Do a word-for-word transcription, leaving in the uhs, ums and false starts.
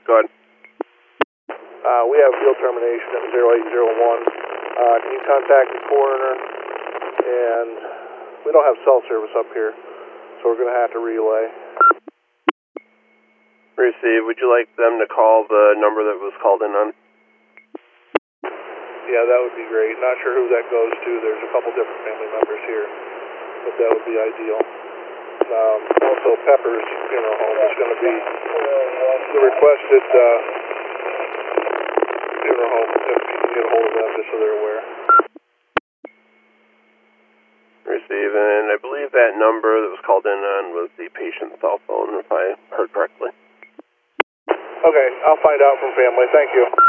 Go ahead. Uh, we have field termination at zero eight zero one. Uh, can you contact the coroner? And we don't have cell service up here, so we're going to have to relay. Receive. Would you like them to call the number that was called in on? Yeah, that would be great. Not sure who that goes to. There's a couple different family members here, but that would be ideal. Um, also, Pepper's Funeral Home is going to be the requested uh, funeral home, if you can get a hold of them, just so they're aware. Receive, and I believe that number that was called in on was the patient's cell phone, if I heard correctly. Okay, I'll find out from family. Thank you.